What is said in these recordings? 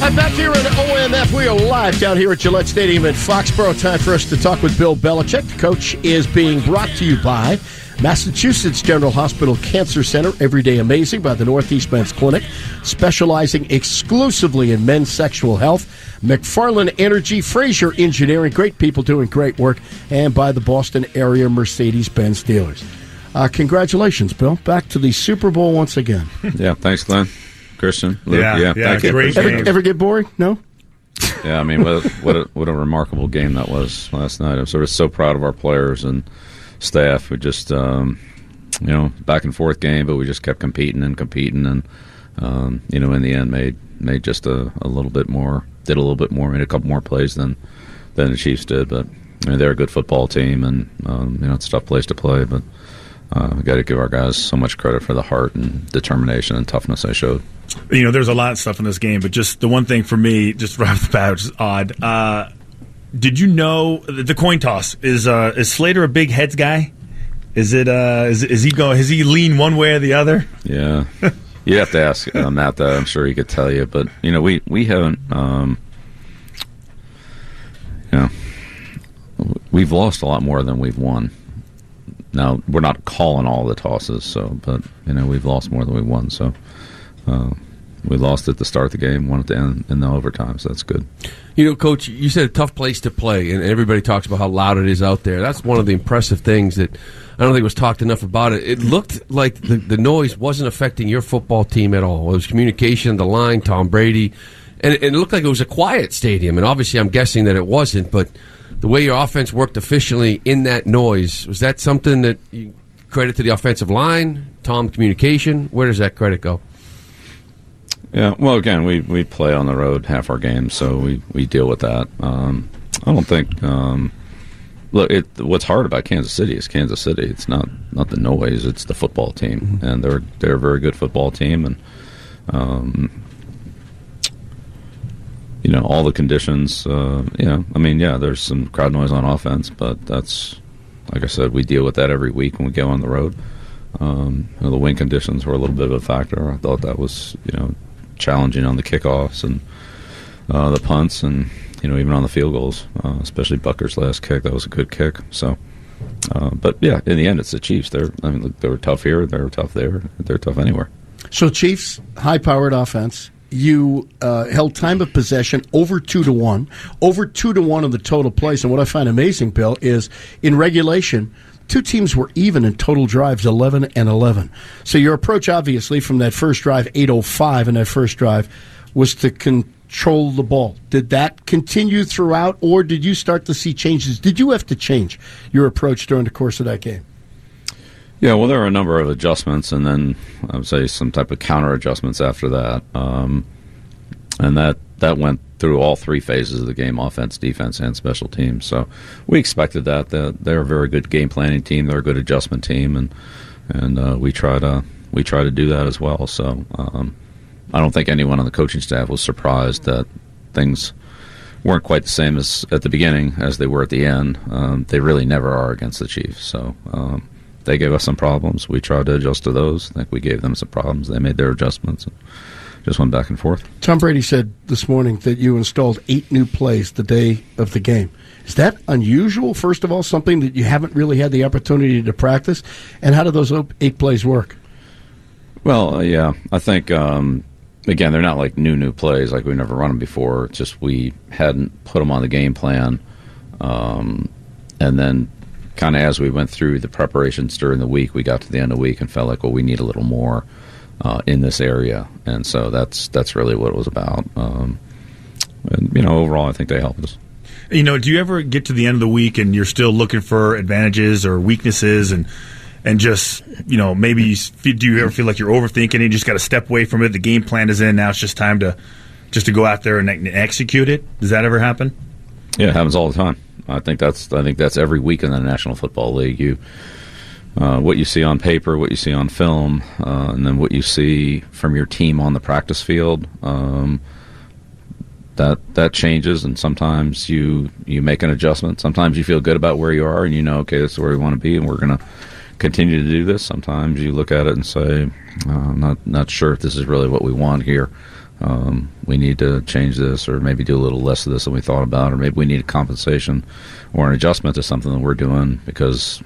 I'm back here in OMF. We are live down here at Gillette Stadium in Foxborough. Time for us to talk with Bill Belichick. The coach is being brought to you by Massachusetts General Hospital Cancer Center, Everyday Amazing by the Northeast Men's Clinic, specializing exclusively in men's sexual health, McFarland Energy, Fraser Engineering, great people doing great work, and by the Boston area Mercedes-Benz dealers. Congratulations, Bill. Back to the Super Bowl once again. Yeah, thanks, Glenn. Christian, Luke, yeah, thank you. great game. Ever get boring? No? Yeah, I mean, what a remarkable game that was last night. I'm sort of so proud of our players and staff. We just, back and forth game, but we just kept competing, and in the end made just a little bit more, did a little bit more, made a couple more plays than the Chiefs did. But I mean, they're a good football team, and it's a tough place to play, but we got to give our guys so much credit for the heart and determination and toughness they showed. There's a lot of stuff in this game, but just the one thing for me, just right off the bat, which is odd. Did you know the coin toss is Slater a big heads guy? Is it? Is he going? Has he lean one way or the other? Yeah, you have to ask Matt that. I'm sure he could tell you, but we haven't. We've lost a lot more than we've won. Now we're not calling all the tosses, but we've lost more than we won. So we lost at the start of the game, won at the end in the overtime. So that's good. Coach, you said a tough place to play, and everybody talks about how loud it is out there. That's one of the impressive things that I don't think was talked enough about it. It looked like the noise wasn't affecting your football team at all. It was communication, the line, Tom Brady, and it looked like it was a quiet stadium. And obviously, I'm guessing that it wasn't, but the way your offense worked efficiently in that noise, was that something that you credit to the offensive line, Tom communication? Where does that credit go? Yeah, well, again, we play on the road half our games, so we deal with that. I don't think what's hard about Kansas City is Kansas City. It's not the noise; it's the football team, and they're a very good football team, and all the conditions. There's some crowd noise on offense, but that's, like I said, we deal with that every week when we go on the road. The wind conditions were a little bit of a factor. I thought that was challenging on the kickoffs and the punts, and even on the field goals, especially Bucker's last kick. That was a good kick. So, but yeah, in the end, it's the Chiefs. They were tough here. They were tough there. They're tough anywhere. So Chiefs, high-powered offense. You held time of possession over 2-1, over 2-1 of the total plays. And what I find amazing, Bill, is in regulation, two teams were even in total drives, 11 and 11. So your approach, obviously, from that first drive, 8:05 in that first drive, was to control the ball. Did that continue throughout, or did you start to see changes? Did you have to change your approach during the course of that game? Yeah, well, there were a number of adjustments, and then I would say some type of counter adjustments after that. And that went through all three phases of the game: offense, defense, and special teams. So we expected that. They're a very good game planning team. They're a good adjustment team, and we try to do that as well. So I don't think anyone on the coaching staff was surprised that things weren't quite the same as at the beginning as they were at the end. They really never are against the Chiefs. So they gave us some problems. We tried to adjust to those. I think we gave them some problems. They made their adjustments. Just went back and forth. Tom Brady said this morning that you installed 8 new plays the day of the game. Is that unusual, first of all, something that you haven't really had the opportunity to practice? And how do those 8 plays work? Well, yeah, I think, again, they're not like new plays, like we've never run them before. It's just we hadn't put them on the game plan. And then kind of as we went through the preparations during the week, we got to the end of the week and felt like, well, we need a little more in this area, and so that's really what it was about. And overall, I think they helped us. Do you ever get to the end of the week and you're still looking for advantages or weaknesses, and just maybe do you ever feel like you're overthinking it? You just got to step away from it. The game plan is in. Now it's just time to go out there and execute it. Does that ever happen? Yeah, it happens all the time. I think that's every week in the National Football League. What you see on paper, what you see on film, and then what you see from your team on the practice field, that changes, and sometimes you make an adjustment. Sometimes you feel good about where you are, and okay, this is where we want to be, and we're going to continue to do this. Sometimes you look at it and say, I'm not sure if this is really what we want here. we need to change this, or maybe do a little less of this than we thought about, or maybe we need a compensation or an adjustment to something that we're doing, because,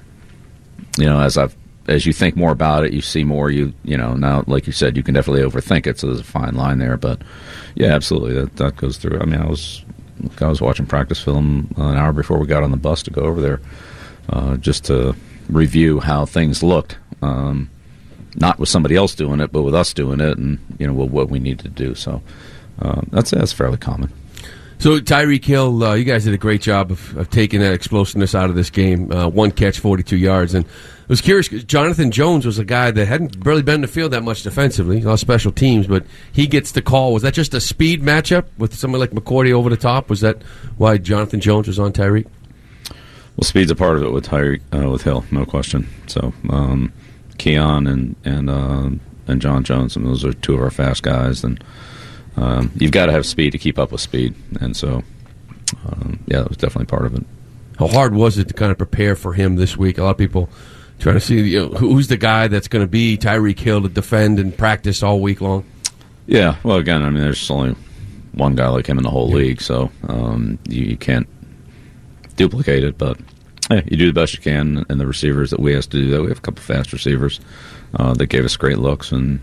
as you think more about it, you see more, now, like you said, you can definitely overthink it, so there's a fine line there, but yeah, absolutely, that goes through. I mean, I was watching practice film an hour before we got on the bus to go over there, just to review how things looked, not with somebody else doing it, but with us doing it, and what we need to do. So that's fairly common. So Tyreek Hill, you guys did a great job of taking that explosiveness out of this game. 1 catch, 42 yards, and I was curious. Jonathan Jones was a guy that hadn't really been in the field that much defensively, a lot of special teams, but he gets the call. Was that just a speed matchup with somebody like McCourty over the top? Was that why Jonathan Jones was on Tyreek? Well, speed's a part of it with Tyreek, with Hill, no question. So Keon and John Jones, and those are two of our fast guys, and you've got to have speed to keep up with speed, and so that was definitely part of it. How hard was it to kind of prepare for him this week? A lot of people trying to see who's the guy that's going to be Tyreek Hill to defend and practice all week long. Yeah, well, again, I mean, there's only one guy like him in the whole league, so you can't duplicate it, but you do the best you can, and the receivers that we have to do that. We have a couple fast receivers that gave us great looks, and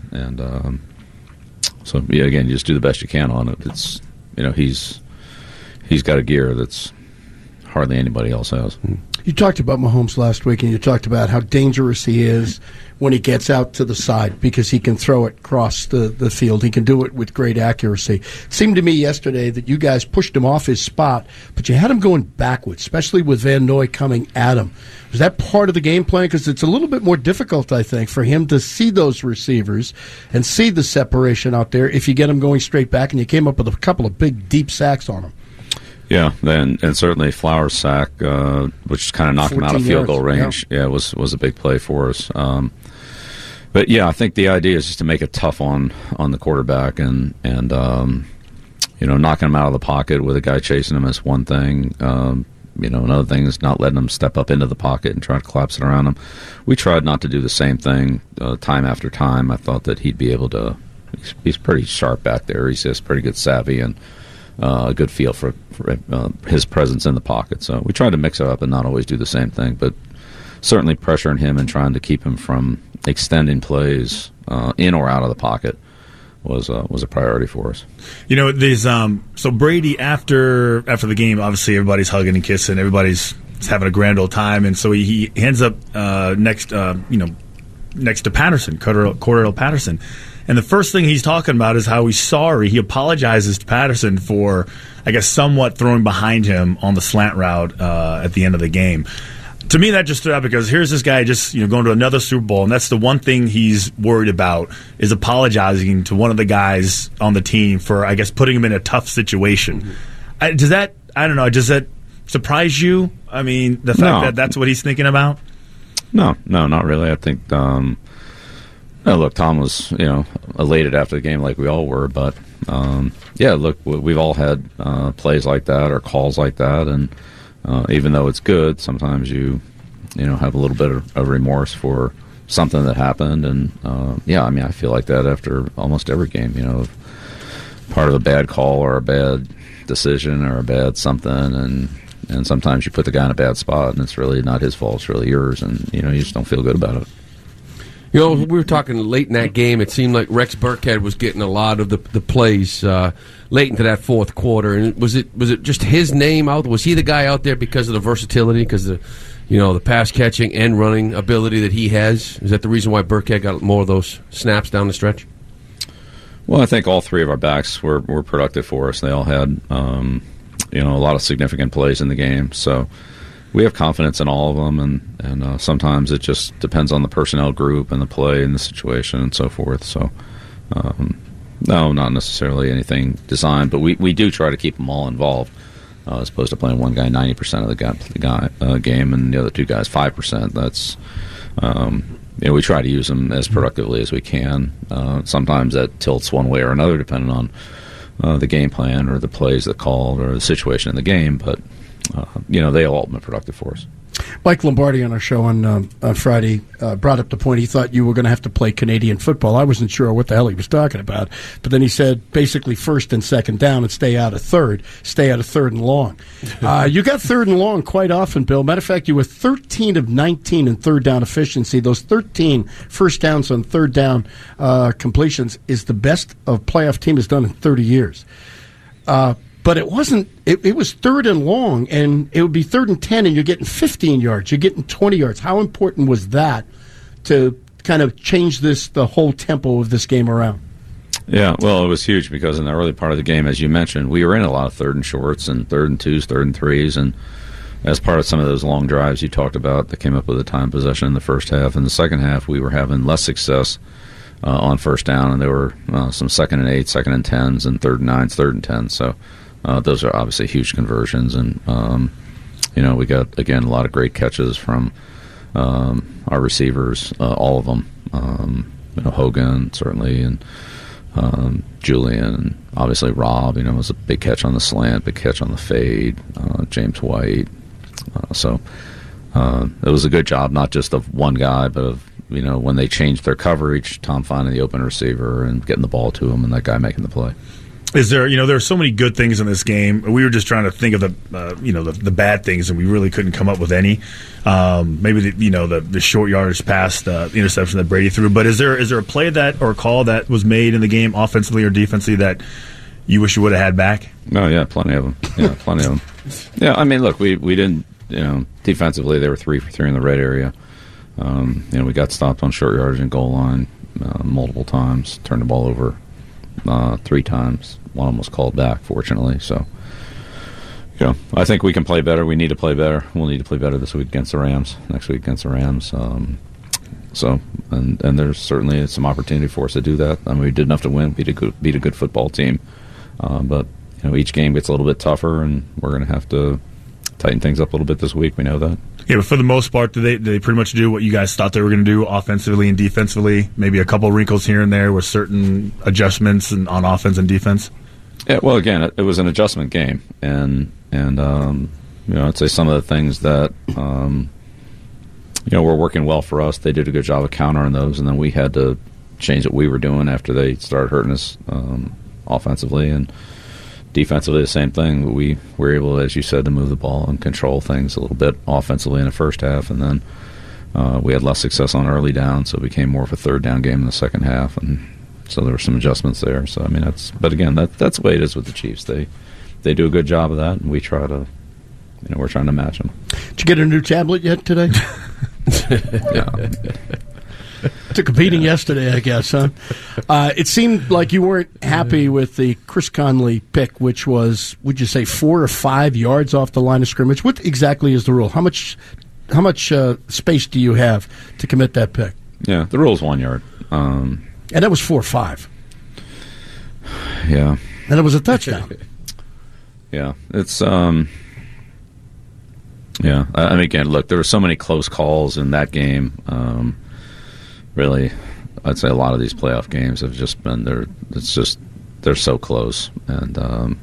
so again, you just do the best you can on it. It's he's got a gear that's hardly anybody else has. You talked about Mahomes last week, and you talked about how dangerous he is when he gets out to the side, because he can throw it across the field. He can do it with great accuracy. It seemed to me yesterday that you guys pushed him off his spot, but you had him going backwards, especially with Van Noy coming at him. Was that part of the game plan? Because it's a little bit more difficult, I think, for him to see those receivers and see the separation out there if you get him going straight back, and you came up with a couple of big, deep sacks on him. Yeah, and certainly Flowers' sack, which kind of knocked him out of field goal range, was a big play for us. But yeah, I think the idea is just to make it tough on the quarterback, and knocking him out of the pocket with a guy chasing him is one thing. Another thing is not letting him step up into the pocket and try to collapse it around him. We tried not to do the same thing time after time. I thought that he'd be able to. He's pretty sharp back there. He has pretty good savvy and a good feel for his presence in the pocket. So we tried to mix it up and not always do the same thing, but certainly pressuring him and trying to keep him from extending plays in or out of the pocket was a priority for us. So Brady after the game, obviously everybody's hugging and kissing, everybody's having a grand old time, and so he ends up next to Patterson, Cordell Patterson. And the first thing he's talking about is how he's sorry. He apologizes to Patterson for, I guess, somewhat throwing behind him on the slant route at the end of the game. To me, that just stood out because here's this guy just going to another Super Bowl, and that's the one thing he's worried about is apologizing to one of the guys on the team for, I guess, putting him in a tough situation. Does that surprise you? I mean, the fact that that's what he's thinking about? No, not really. I think. Look, Tom was, elated after the game like we all were, but, look, we've all had plays like that or calls like that, and even though it's good, sometimes you have a little bit of remorse for something that happened, and, I feel like that after almost every game, part of a bad call or a bad decision or a bad something, and sometimes you put the guy in a bad spot, and it's really not his fault, it's really yours, and, you just don't feel good about it. We were talking late in that game. It seemed like Rex Burkhead was getting a lot of the plays late into that fourth quarter. And was it just his name out? Was he the guy out there because of the versatility, because of the pass catching and running ability that he has? Is that the reason why Burkhead got more of those snaps down the stretch? Well, I think all three of our backs were productive for us. They all had a lot of significant plays in the game. So we have confidence in all of them, and sometimes it just depends on the personnel group and the play and the situation and so forth. So, no, not necessarily anything designed, but we do try to keep them all involved, as opposed to playing one guy 90% of the game and the other two guys 5%. That's we try to use them as productively as we can. Sometimes that tilts one way or another depending on the game plan or the plays that called or the situation in the game, but. They all have been productive for us. Mike Lombardi on our show on Friday brought up the point he thought you were going to have to play Canadian football. I wasn't sure what the hell he was talking about, but then he said basically first and second down and stay out of third and long. You got third and long quite often, Bill. Matter of fact, you were 13 of 19 in third down efficiency. Those 13 first downs on third down completions is the best a playoff team has done in 30 years. But it wasn't. It was third and long, and it would be 3rd and 10, and you're getting 15 yards. You're getting 20 yards. How important was that to kind of change the whole tempo of this game around? Yeah, well, it was huge because in the early part of the game, as you mentioned, we were in a lot of 3rd and shorts and 3rd and 2s, 3rd and 3s, and as part of some of those long drives you talked about that came up with a time possession in the first half. In the second half, we were having less success on first down, and there were some 2nd and 8, 2nd and 10s, and 3rd and 9s, 3rd and 10s. So those are obviously huge conversions, and we got again a lot of great catches from our receivers, all of them. Hogan certainly, and Julian, and obviously Rob. Was a big catch on the slant, big catch on the fade. James White. So it was a good job, not just of one guy, but of when they changed their coverage, Tom finding the open receiver and getting the ball to him, and that guy making the play. Is there, there are so many good things in this game. We were just trying to think of the bad things, and we really couldn't come up with any. Maybe the short yardage pass, the interception that Brady threw. But is there a play that or a call that was made in the game, offensively or defensively, that you wish you would have had back? No, yeah, plenty of them. Yeah, plenty of them. Yeah, I mean, look, we didn't. Defensively, they were 3 for 3 in the red area. We got stopped on short yardage and goal line multiple times. Turned the ball over 3 times. One of them was called back, fortunately. So, I think we can play better. We need to play better. We'll need to play better this week against the Rams. Next week against the Rams. And there's certainly some opportunity for us to do that. I mean, we did enough to win, beat a good football team. But each game gets a little bit tougher, and we're going to have to tighten things up a little bit this week. We know that. Yeah, but for the most part, did they pretty much do what you guys thought they were going to do offensively and defensively? Maybe a couple wrinkles here and there with certain adjustments on offense and defense? Yeah, well, again, it was an adjustment game, and I'd say some of the things that were working well for us, they did a good job of countering those, and then we had to change what we were doing after they started hurting us offensively, and defensively the same thing. We were able, as you said, to move the ball and control things a little bit offensively in the first half, and then we had less success on early down, so it became more of a third down game in the second half, and so there were some adjustments there. So I mean, that's the way it is with the Chiefs. They do a good job of that, and we try to, we're trying to match them. Did you get a new tablet yet today? Yeah. Took a beating yesterday, I guess, huh? It seemed like you weren't happy with the Chris Conley pick, which was, would you say, 4 or 5 yards off the line of scrimmage? What exactly is the rule? How much space do you have to commit that pick? Yeah, the rule is 1 yard. And that was 4 or 5. Yeah. And it was a touchdown. Yeah, it's yeah. I mean, again, look, there were so many close calls in that game. Really, I'd say a lot of these playoff games have just been they're so close, and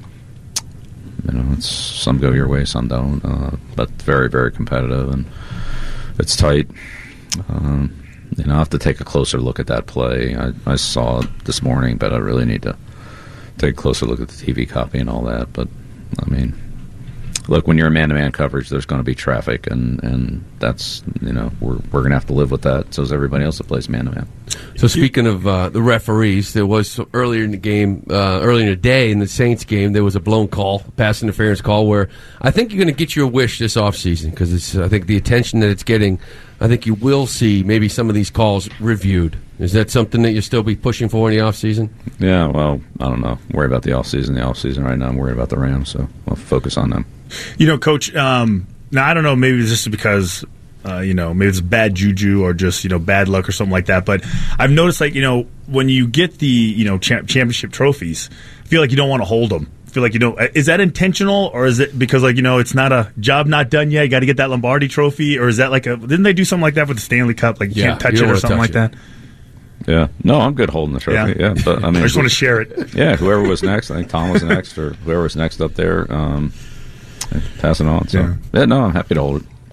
it's some go your way, some don't. But very, very competitive, and it's tight. I have to take a closer look at that play. I saw it this morning, but I really need to take a closer look at the TV copy and all that. But I mean, look, when you're in man-to-man coverage, there's going to be traffic, and that's we're going to have to live with that. So is everybody else that plays man-to-man. So speaking of the referees, there was earlier in the game, earlier in the day in the Saints game, there was a blown call, pass interference call, where I think you're going to get your wish this offseason because I think the attention that it's getting, I think you will see maybe some of these calls reviewed. Is that something that you'll still be pushing for in the offseason? Yeah, well, I don't know. Worry about the offseason. Right now I'm worried about the Rams, so I'll focus on them. Coach, now I don't know, maybe it's just because, maybe it's bad juju or just, bad luck or something like that, but I've noticed, when you get the, championship trophies, I feel like you don't want to hold them. I feel like is that intentional, or is it because, it's not a job not done yet, you got to get that Lombardi trophy, or is that didn't they do something like that with the Stanley Cup, you can't touch it or something like that? Yeah. No, I'm good holding the trophy. Yeah, but I mean, I just want to share it. Yeah, whoever was next, I think Tom was next, or whoever was next up there, pass it on. So, no, I'm happy to hold it.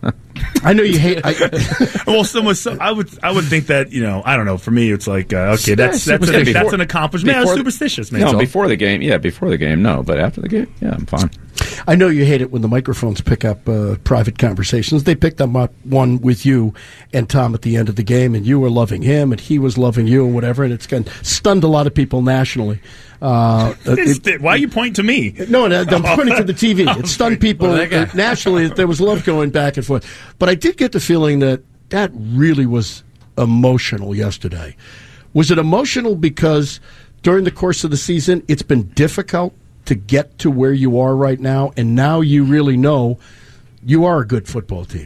I know you hate. Well, I would think that, I don't know. For me, it's like okay, that's an accomplishment. Yeah, superstitious, man. No, before the game, no, but after the game, yeah, I'm fine. I know you hate it when the microphones pick up private conversations. They picked up one with you and Tom at the end of the game, and you were loving him, and he was loving you, and whatever. And it's stunned a lot of people nationally. Why are you pointing to me? No, I'm pointing to the TV. It stunned people nationally. There was love going back and forth. But I did get the feeling that really was emotional yesterday. Was it emotional because during the course of the season it's been difficult to get to where you are right now, and now you really know you are a good football team?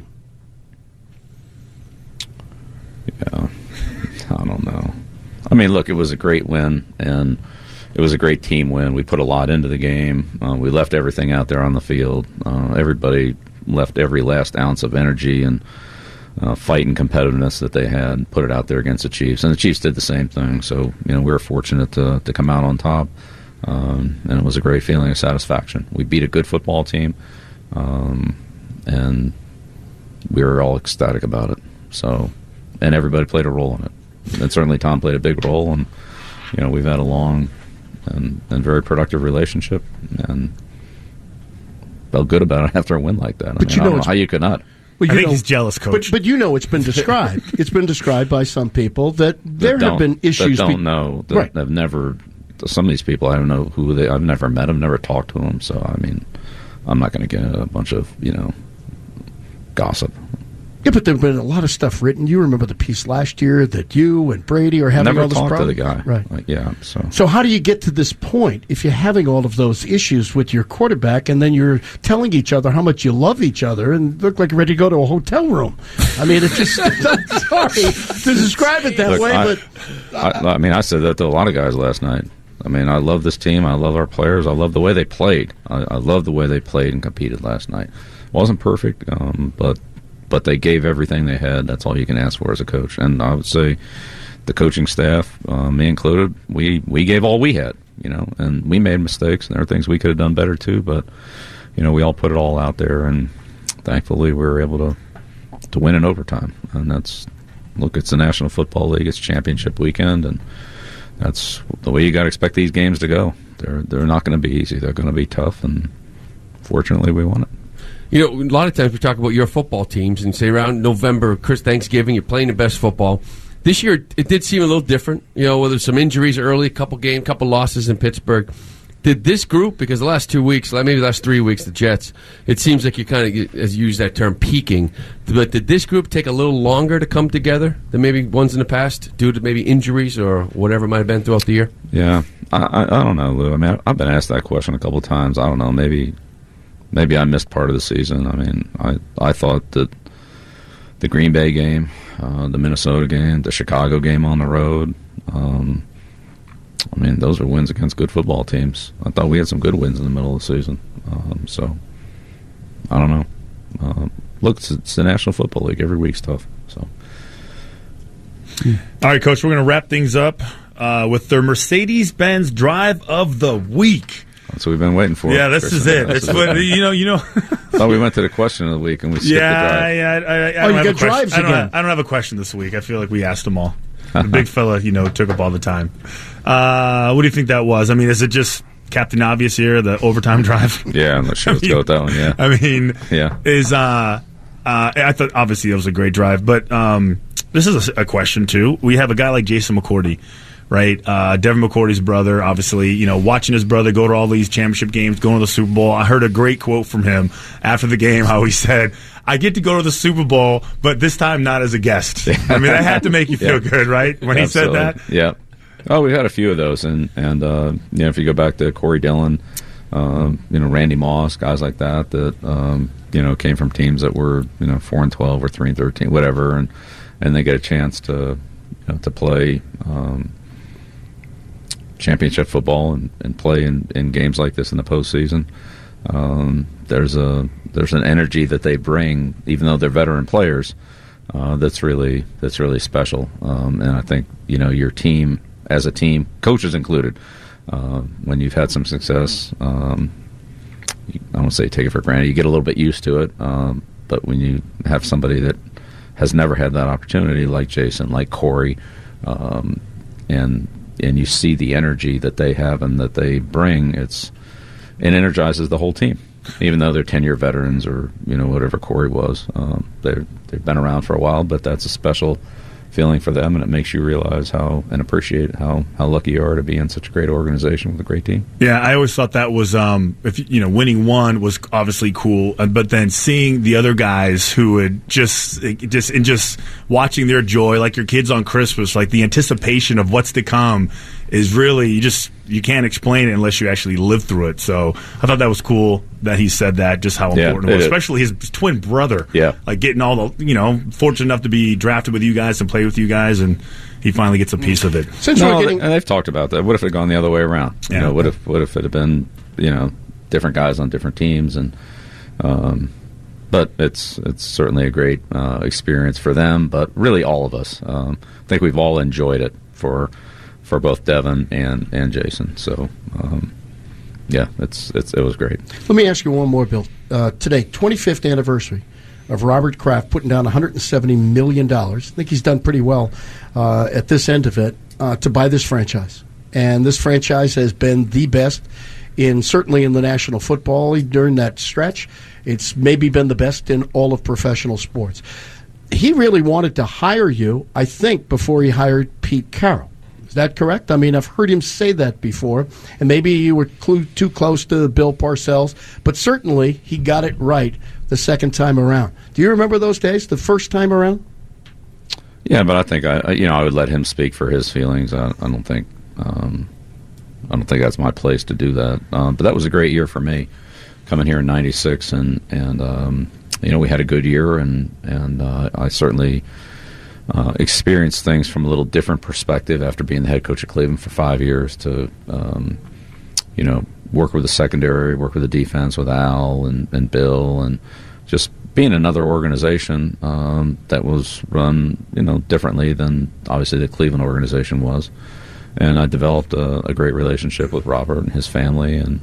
Yeah, I don't know. I mean, look, it was a great win, and it was a great team win. We put a lot into the game. We left everything out there on the field. Everybody left every last ounce of energy and fight and competitiveness that they had, put it out there against the Chiefs. And the Chiefs did the same thing. So, we were fortunate to come out on top. And it was a great feeling of satisfaction. We beat a good football team, and we were all ecstatic about it. So, and everybody played a role in it. And certainly Tom played a big role, and we've had a long and very productive relationship, and felt good about it after a win like that. I don't know how you could not. Well, I think he's jealous, Coach. But it's been described. It's been described by some people that there have been issues. That don't know. That have never. Some of these people, I don't know who they. I've never met them, never talked to them. So I'm not going to get a bunch of gossip. Yeah, but there's been a lot of stuff written. You remember the piece last year that you and Brady are having all this problem? Never talked to the guy. Right. Yeah. So how do you get to this point if you're having all of those issues with your quarterback, and then you're telling each other how much you love each other, and look like you're ready to go to a hotel room? I mean, it's just sorry to describe it that way, but I said that to a lot of guys last night. I love this team. I love our players. I love the way they played. I love the way they played and competed last night. Wasn't perfect, but they gave everything they had. That's all you can ask for as a coach. And I would say the coaching staff, me included, we gave all we had, and we made mistakes, and there are things we could have done better too, but, we all put it all out there, and thankfully we were able to win in overtime. And it's the National Football League, it's championship weekend, and that's the way you got to expect these games to go. They're not going to be easy. They're going to be tough, and fortunately we won it. A lot of times we talk about your football teams and say around November, Thanksgiving, you're playing the best football. This year, it did seem a little different. Whether some injuries early, couple losses in Pittsburgh. Did this group, because the last 2 weeks, maybe the last 3 weeks, the Jets, it seems like you kind of, as you use that term, peaking. But did this group take a little longer to come together than maybe ones in the past, due to maybe injuries or whatever it might have been throughout the year? Yeah, I don't know, Lou. I've been asked that question a couple of times. I don't know, maybe I missed part of the season. I thought that the Green Bay game, the Minnesota game, the Chicago game on the road, those are wins against good football teams. I thought we had some good wins in the middle of the season. So, I don't know. Look, it's the National Football League. Every week's tough. So, all right, Coach, we're going to wrap things up with the Mercedes-Benz Drive of the Week. That's what we've been waiting for. Yeah, this is it. It's what Thought we went to the question of the week and we skipped the drive. Yeah, I don't have a question this week. I feel like we asked them all. The big fella, took up all the time. What do you think that was? Is it just Captain Obvious here, the overtime drive? Yeah, let's go with that one. Yeah. I thought obviously it was a great drive, but this is a question too. We have a guy like Jason McCourty, right? Devin McCourty's brother, obviously, watching his brother go to all these championship games, going to the Super Bowl. I heard a great quote from him after the game, how he said, I get to go to the Super Bowl, but this time not as a guest. That had to make you feel good, right? When he said that? Yeah. Oh, we had a few of those. And if you go back to Corey Dillon, Randy Moss, guys like that came from teams that were, 4-12 or 3-13, whatever, and they get a chance to play championship football and play in games like this in the postseason. There's an energy that they bring, even though they're veteran players, that's really special. And I think your team as a team, coaches included, when you've had some success, I don't say take it for granted. You get a little bit used to it, But when you have somebody that has never had that opportunity, like Jason, like Corey, and you see the energy that they have and that they bring, it energizes the whole team. Even though they're 10-year veterans, or whatever Corey was, they've been around for a while, but that's a special feeling for them, and it makes you realize and appreciate how lucky you are to be in such a great organization with a great team. Yeah, I always thought that was winning one was obviously cool, but then seeing the other guys who would just watching their joy, like your kids on Christmas, like the anticipation of what's to come is really you can't explain it unless you actually live through it. So I thought that was cool that he said that, just how important it was, especially his twin brother. Yeah, like getting all the fortunate enough to be drafted with you guys and play with you guys, and he finally gets a piece of it. And they've talked about that. What if it had gone the other way around? Yeah. What if it had been different guys on different teams? And but it's certainly a great experience for them, but really all of us. I think we've all enjoyed it for both Devin and Jason. So it was great. Let me ask you one more, Bill. Today, 25th anniversary of Robert Kraft putting down $170 million. I think he's done pretty well at this end of it to buy this franchise. And this franchise has been the best certainly in the National Football League during that stretch. It's maybe been the best in all of professional sports. He really wanted to hire you, I think, before he hired Pete Carroll. Is that correct? I mean, I've heard him say that before, and maybe you were too close to Bill Parcells, but certainly he got it right the second time around. Do you remember those days, the first time around? Yeah, but I think I would let him speak for his feelings. I don't think that's my place to do that. But that was a great year for me, coming here in '96, and we had a good year, and I certainly experienced things from a little different perspective after being the head coach of Cleveland for 5 years to, work with the secondary, work with the defense with Al and Bill, and just being another organization that was run, differently than obviously the Cleveland organization was. And I developed a great relationship with Robert and his family, and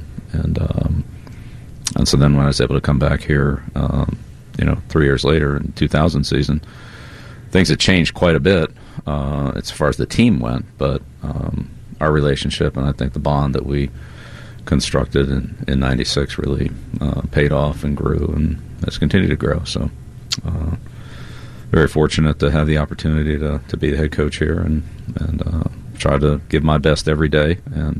so then when I was able to come back here, 3 years later in 2000 season, things had changed quite a bit as far as the team went, but our relationship and I think the bond that we constructed in '96 really paid off and grew and has continued to grow. So very fortunate to have the opportunity to be the head coach here and try to give my best every day, and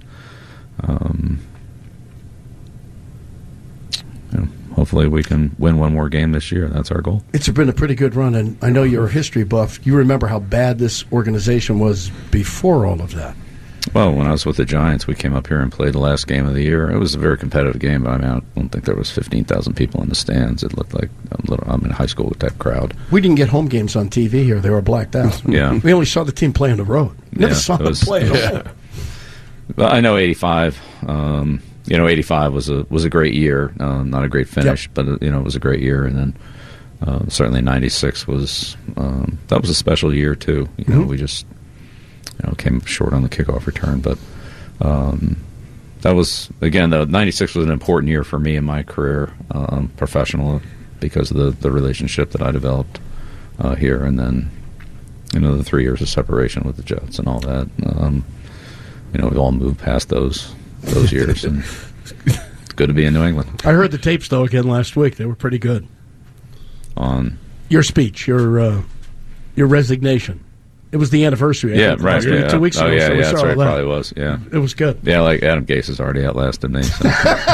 hopefully we can win one more game this year. That's our goal. It's been a pretty good run, and I know you're a history buff. You remember how bad this organization was before all of that. Well, when I was with the Giants, we came up here and played the last game of the year. It was a very competitive game, but I don't think there was 15,000 people in the stands. It looked like I'm in high school with that crowd. We didn't get home games on TV here. They were blacked out. Yeah. We only saw the team play on the road. Never saw them play at all. Well, I know 85. 85 was a great year. Not a great finish, but it was a great year. And then certainly 96 was that was a special year too. We just came short on the kickoff return, but that was again. 96 was an important year for me in my career, professional, because of the relationship that I developed here, and then the 3 years of separation with the Jets and all that. We've all moved past those years, and it's good to be in New England. I heard the tapes though again last week. They were pretty good. On your speech, your resignation. It was the anniversary. Yeah, right. 2 weeks ago. Yeah, so that's right. It probably was. Yeah, it was good. Yeah, like Adam Gase has already outlasted me. So.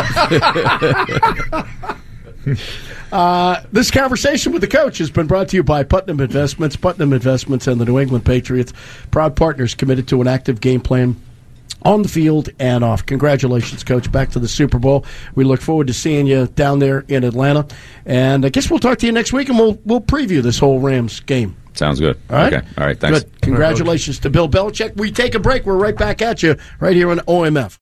This conversation with the coach has been brought to you by Putnam Investments. Putnam Investments and the New England Patriots, proud partners committed to an active game plan on the field and off. Congratulations, Coach. Back to the Super Bowl. We look forward to seeing you down there in Atlanta. And I guess we'll talk to you next week, and we'll preview this whole Rams game. Sounds good. All right? Okay. All right, thanks. Good. Congratulations to Bill Belichick. We take a break. We're right back at you right here on OMF.